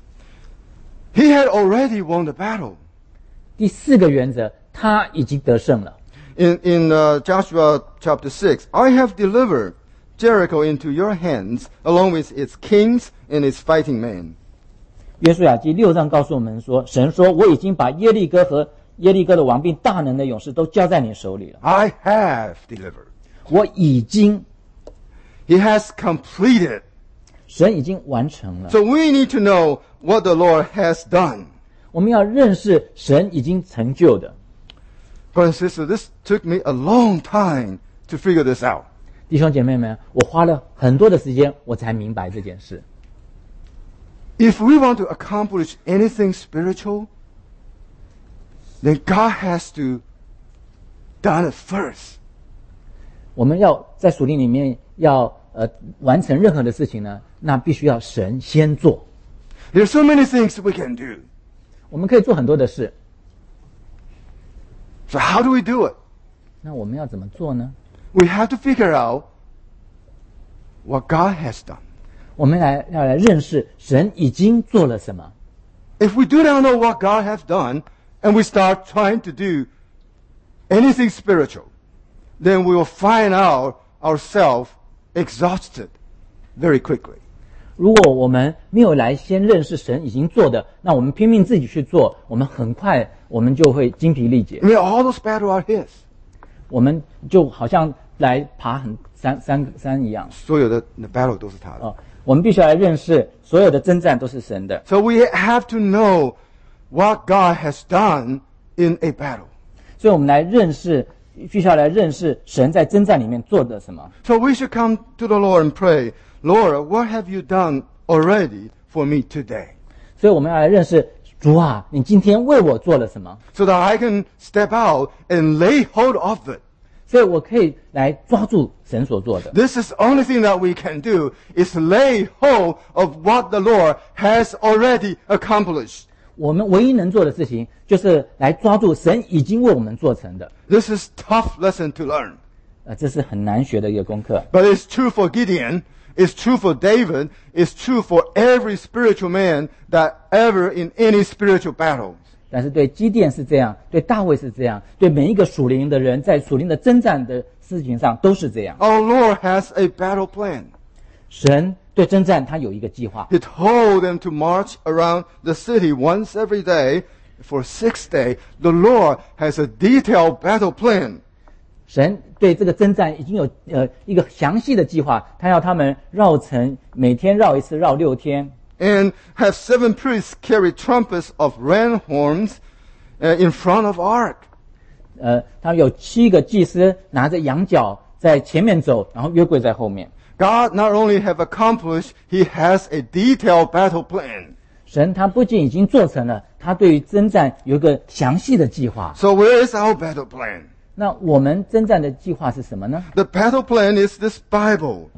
He had already won the battle. 第四个原则，他已经得胜了。 In Joshua chapter 6, I have delivered Jericho into your hands, along with its kings and its fighting men. 约书亚记6章告诉我们说，神说我已经把耶利哥和耶利哥的王并大能的勇士都交在你手里了。 I have delivered. 我已经， He has completed. 神已经完成了。 So we need to know what the Lord has done. 我们要认识神已经成就的。 Brothers and sisters, this took me a long time to figure this out. 弟兄姐妹们，我花了很多的时间，我才明白这件事。 If we want to accomplish anything spiritual, then God has to done it first. 我们要在属灵里面要完成任何的事情呢，那必须要神先做。 There are so many things we can do. 我们可以做很多的事， So how do we do it? 那我们要怎么做呢？ We have to figure out what God has done. 我们要来认识神已经做了什么。 If we do not know what God has done, and we start trying to do anything spiritual, then we will find out ourselves exhausted very quickly. 如果我们没有来先认识神已经做的，那我们拼命自己去做，我们很快我们就会精疲力竭。 I mean, all those battles are His. 我们就好像来爬山一样。 所有的 battle 都是他的。 我们必须来认识所有的征战都是神的。 So we have to know what God has done in a battle. 所以我们来认识，必须要来认识神在征战里面做的什么。 So we should come to the Lord and pray, Lord, what have you done already for me today? 所以我们要来认识主啊，你今天为我做了什么？ So that I can step out and lay hold of it. 所以我可以来抓住神所做的。 This is the only thing that we can do is lay hold of what the Lord has already accomplished. 我们唯一能做的事情，就是来抓住神已经为我们做成的。 This is tough lesson to learn. 这是很难学的一个功课。 But it's true for Gideon, it's true for David, it's true for every spiritual man that ever in any spiritual battle. 但是对基甸是这样，对大卫是这样，对每一个属灵的人在属灵的征战的事情上都是这样。 Our Lord has a battle plan. 神对征战他有一个计划。 He told them to march around the city once every day for 6 days. The Lord has a detailed battle plan. 神对这个征战已经有一个详细的计划，他要他们绕城，每天绕一次，绕6天。 And have 7 priests carry trumpets of ram horns in front of ark. 他们有7个祭司拿着羊角在前面走，然后约柜在后面。 God not only have accomplished, He has a detailed battle plan. 神他不仅已经做成了，他对于征战有一个详细的计划。 So where is our battle plan? 那我们征战的计划是什么呢？ The battle plan is this Bible.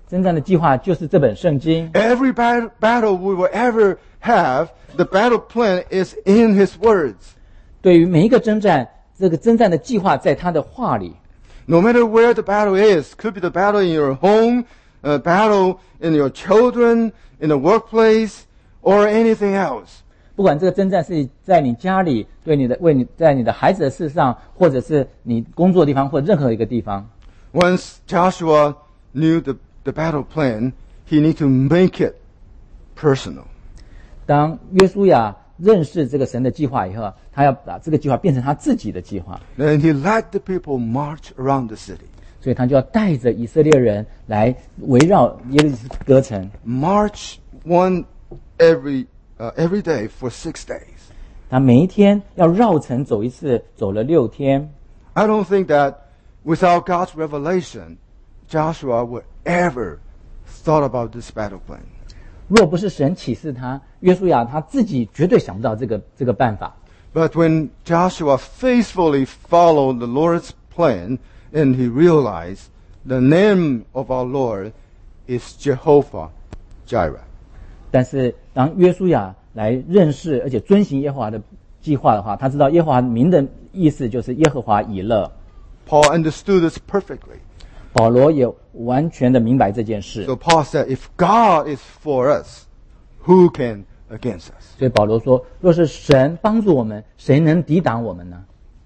征战的计划就是这本圣经。 Every battle we will ever have, the battle plan is in His words. 对于每一个征战，这个征战的计划在他的话里。 No matter where the battle is, could be the battle in your home, a battle in your children, in the workplace, or anything else. 不管这个征战是在你家里，在你的孩子的事上，或者是你工作的地方，或任何一个地方。 Once Joshua knew the battle plan, he need to make it personal. 当约书亚认识这个神的计划以后，他要把这个计划变成他自己的计划， Then he led the people march around the city. 所以他就要带着以色列人来围绕耶利哥城， March one every day for 6 days. 他每一天要绕城走一次，走了6天。 I don't think that without God's revelation, Joshua would ever thought about this battle plan. 若不是神启示他，约书亚他自己绝对想不到这个办法。 But when Joshua faithfully followed the Lord's plan, and he realized the name of our Lord is Jehovah Jireh. 但是当约书亚来认识而且遵行耶和华的计划的话，他知道耶和华名的意思就是耶和华以勒。 Paul understood this perfectly. 保罗也完全的明白这件事。 So Paul said, if God is for us, who can against us? 所以保罗说，若是神帮助我们，谁能抵挡我们呢？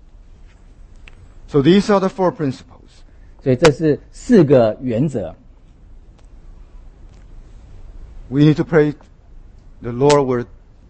So these are the 4 principles. 所以这是4个原则。 We need to pray the Lord will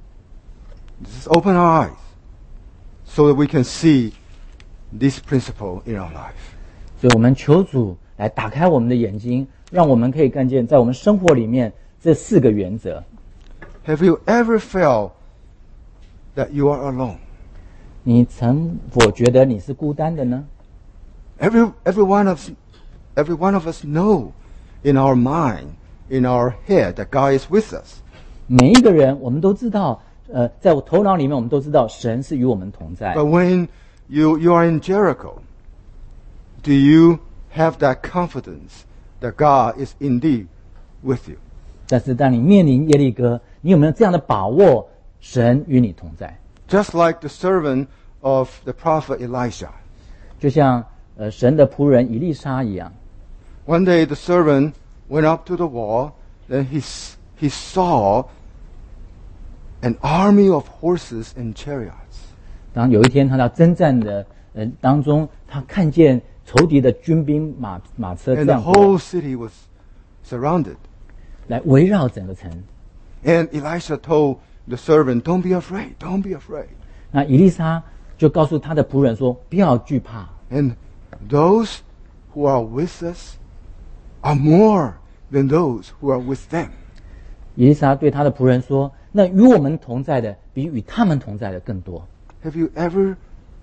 just open our eyes so that we can see this principle in our life. 所以我们求主来打开我们的眼睛，让我们可以看见在我们生活里面这4个原则。 Have you ever felt that you are alone? 你曾否觉得你是孤单的呢？ Every one of us know in our mind, in our head, that God is with us. 每一个人我们都知道，在我头脑里面我们都知道神是与我们同在。 But when you are in Jericho, do you have that confidence that God is indeed with you? 但是当你面临耶利哥，你有没有这样的把握，神与你同在？ Just like the servant of the prophet Elisha. 就像神的仆人以利沙一样。 One day the servant went up to the wall, then he saw an army of horses and chariots. 当有一天他到征战的当中，他看见仇敌的军兵马车 And 这 the 样 whole city was surrounded. 来围绕整个城。 And Elisha told the servant, don't be afraid, don't be afraid. 那以利沙就告诉他的仆人说：“不要惧怕， And those who are with us are more than those who are with them. 以利沙对他的仆人说：“那与我们同在的，比与他们同在的更多。” Have you ever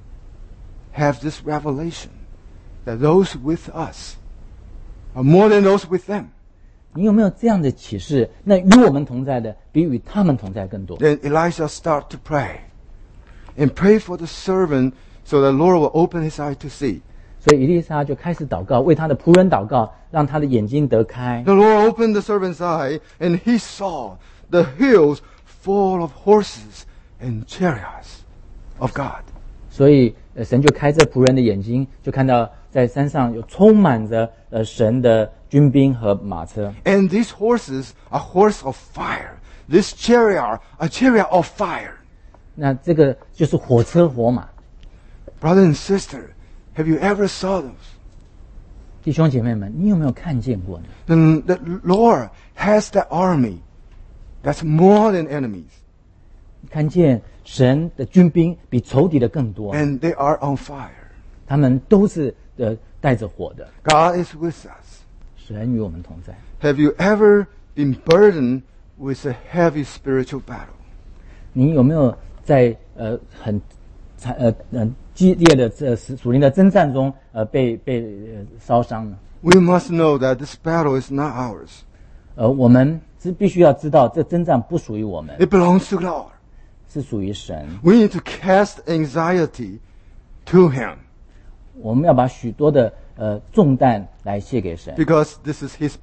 have this revelation that those with us are more than those with them? 你有没有这样的启示？那与我们同在的，比与他们同在更多。 Then Elisha started to pray and pray for the servant so the Lord will open his eye to see. 所以以利沙就开始祷告，为他的仆人祷告，让他的眼睛得开。 The Lord opened the servant's eye and he saw the hills full of horses and chariots of God. 所以神就开这仆人的眼睛，就看到在山上有充满着神的军兵和马车。 And these horses are horses of fire. This chariot, a chariot of fire. 那这个就是火车火马。 Brother and sister, have you ever saw those? 弟兄姐妹们，你有没有看见过呢？ The Lord has that army that's more than enemies. 看见神的军兵比仇敌的更多， And they are on fire. 他们都是带着火的。 God is with us. 神与我们同在。 Have you ever been burdened with a heavy spiritual battle? 你有没有在很激烈的属灵的征战中被烧伤呢？ We must know that this battle is not ours. 我们必须要知道，这征战不属于我们， It belongs to God. 是属于神。 We need to cast anxiety to Him 我们要把许多的重担来卸给神， because this is His battle.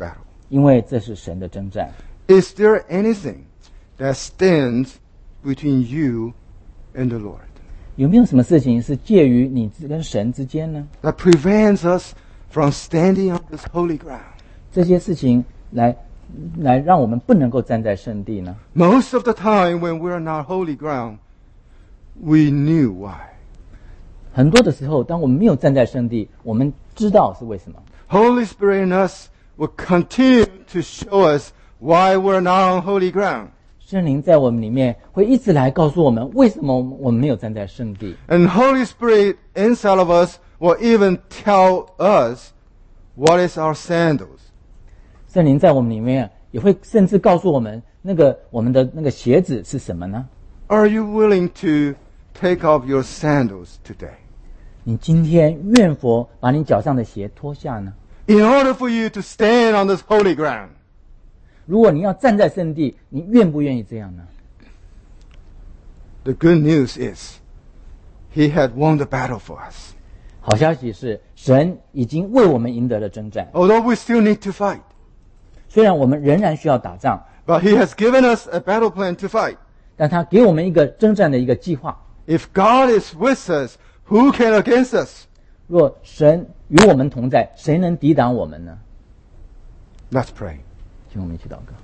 因为这是神的征战。 Is there anything that stands between you and the Lord? 有没有什么事情是介于你跟神之间呢？ That prevents us from standing on this holy ground? 这些事情来让我们不能够站在圣地呢？ Most of the time when we're on our holy ground, we knew why. 很多的时候，当我们没有站在圣地，我们知道是为什么。 Holy Spirit in us will continue to show us why we're not on holy ground. 圣灵在我们里面会一直来告诉我们，为什么我们没有站在圣地。 And Holy Spirit inside of us will even tell us what is our sandals. 圣灵在我们里面也会甚至告诉我们，我们的那个鞋子是什么呢？ Are you willing to take off your sandals today? 你今天愿否把你脚上的鞋脱下呢？ In order for you to stand on this holy ground. 如果你要站在圣地，你愿不愿意这样呢？ The good news is, He had won the battle for us. 好消息是，神已经为我们赢得了征战。 Although we still need to fight, 虽然我们仍然需要打仗， but He has given us a battle plan to fight. 但他给我们一个征战的一个计划。 If God is with us, who can against us? 若神与我们同在，谁能抵挡我们呢？ Let's pray. 请我们一起祷告。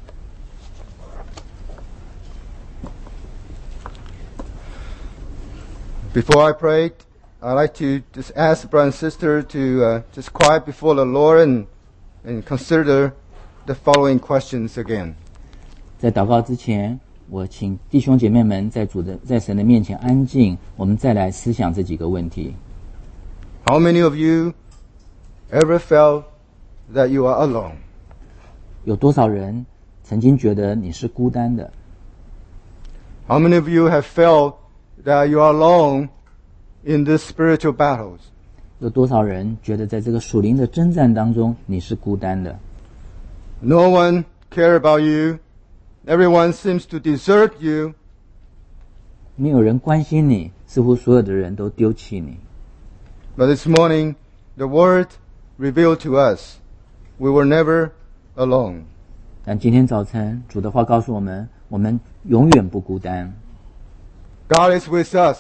Before I pray, I'd like to just ask brother and sister to just quiet before the Lord and consider the following questions again. 在祷告之前，我请弟兄姐妹们在神的面前安静，我们再来思想这几个问题。 How many of you ever felt that you are alone? 有多少人曾经觉得你是孤单的？ How many of you have felt that you are alone in these spiritual battles? 有多少人觉得在这个属灵的征战当中你是孤单的？ No one cares about you. Everyone seems to desert you. 没有人关心你，似乎所有的人都丢弃你。 But this morning, the Word revealed to us we were never alone. 但今天早晨，主的话告诉我们，我们永远不孤单。 God is with us.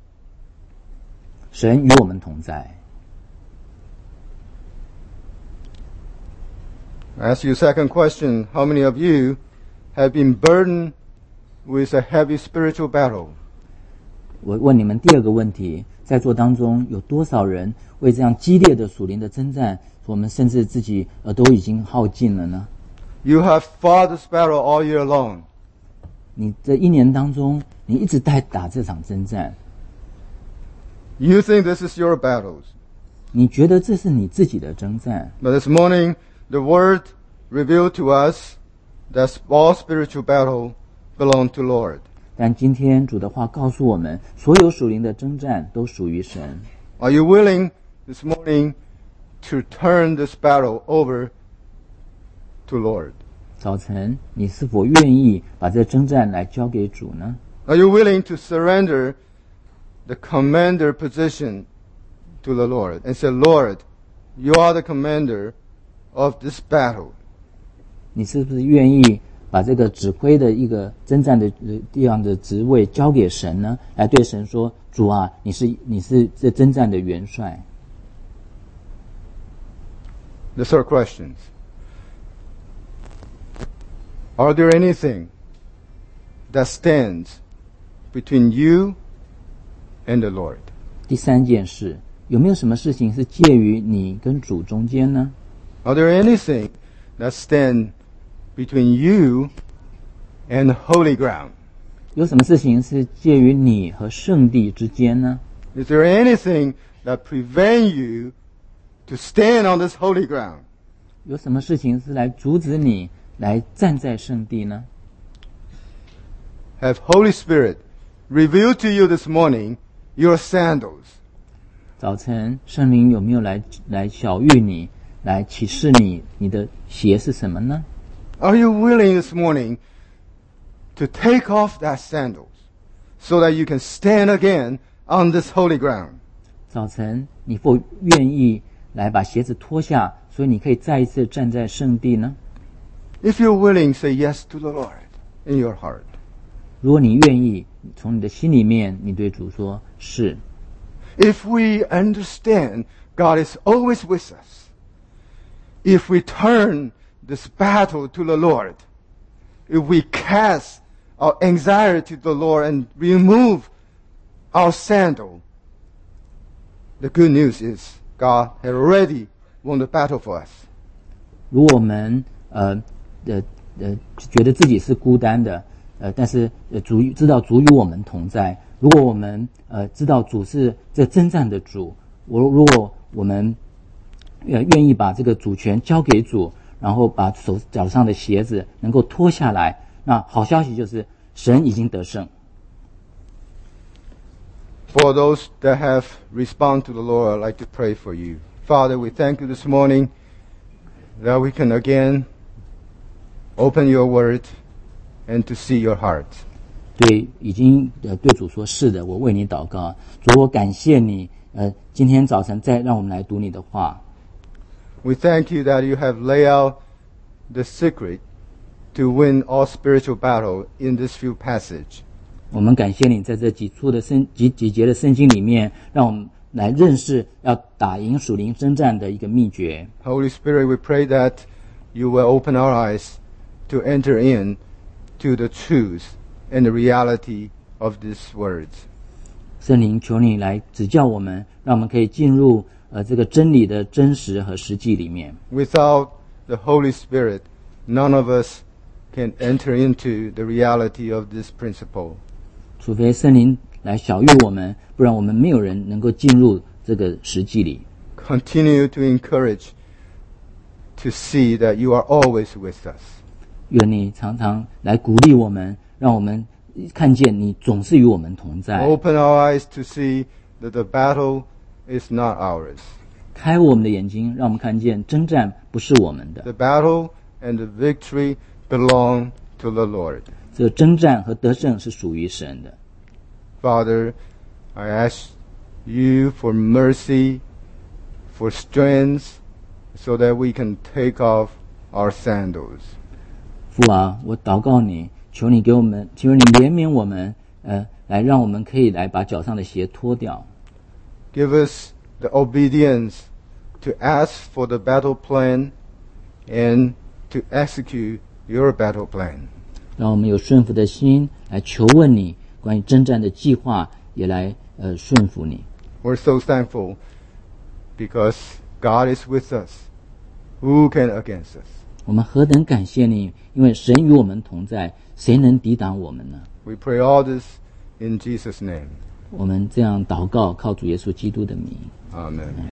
神与我们同在。 I ask you a second question. How many of you have been burdened with a heavy spiritual battle? 我问你们第二个问题，在座当中有多少人为这样激烈的属灵的征战，我们甚至自己都已经耗尽了呢？ You have fought this battle all year long. 你这一年当中，你一直在打这场征战， You think this is your battles. 你觉得这是你自己的征战， But this morning, the Word revealed to us that all spiritual battle belong to Lord. 但今天主的话告诉我们，所有属灵的征战都属于神。 Are you willing this morning to turn this battle over to Lord? 早晨，你是否愿意把这征战来交给主呢？ Are you willing to surrender the commander position to the Lord and say, Lord, you are the commander of this battle. 你是不是愿意把这个指挥的一个征战的这样的职位交给神呢？来对神说：“主啊，你是这征战的元帅。” The third questions. Are there anything that stands between you and the Lord? 第三件事，有没有什么事情是介于你跟主中间呢？ Are there anything that stand between you and holy ground? 有什么事情是介于你和圣地之间呢？ Is there anything that prevent you to stand on this holy ground? 有什么事情是来阻止你来站在圣地呢？ Have Holy Spirit revealed to you this morning your sandals? 早晨，圣灵有没有来晓谕你，来启示你的鞋是什么呢？ Are you willing this morning to take off that sandals so that you can stand again on this holy ground? 早晨，你否愿意来把鞋子脱下，所以你可以再一次站在圣地呢？ If you're willing, say yes to the Lord in your heart. 如果你愿意，从你的心里面，你对主说是。 If we understand God is always with us, if we turn this battle to the Lord, if we cast our anxiety to the Lord and remove our sandal, the good news is God had already won the battle for us. 如果我们觉得自己是孤单的，但是主知道主与我们同在。如果我们知道主是这征战的主，如果我们愿意把这个主权交给主，然后把脚上的鞋子能够脱下来，那好消息就是神已经得胜。 For those that have responded to the Lord, I'd like to pray for you. Father, we thank you this morning that we can again open your word and to see your heart. 对，已经对主说是的，我为你祷告。主，我感谢你，今天早晨再让我们来读你的话。 We thank you that you have laid out the secret to win all spiritual battle in this few passage. 我们感谢你在这几节的圣经里面，让我们来认识要打赢属灵征战的一个秘诀。 Holy Spirit, we pray that you will open our eyes to enter in to the truth and the reality of these words. 圣灵，求你来指教我们，让我们可以进入这个真理的真实和实际里面。 Without the Holy Spirit, none of us can enter into the reality of this principle. 除非圣灵来晓谕我们，不然我们没有人能够进入这个实际里。 Continue to encourage to see that you are always with us. 愿你常常来鼓励我们，让我们看见你总是与我们同在。 Open our eyes to see that the battle is not ours. 开我们的眼睛，让我们看见征战不是我们的。 The battle and the victory belong to the Lord. 这个征战和得胜是属于神的。 Father, I ask you for mercy, for strength, so that we can take off our sandals. 父啊，我祷告你，求你怜悯我们，来让我们可以来把脚上的鞋脱掉。 Give us the obedience to ask for the battle plan and to execute your battle plan. 让我们有顺服的心来求问你关于征战的计划，也来顺服你。 We're so thankful because God is with us. Who can against us? 我们何等感谢你，因为神与我们同在，谁能抵挡我们呢？ We pray all this in Jesus' name. 我们这样祷告，靠主耶稣基督的名。 Amen.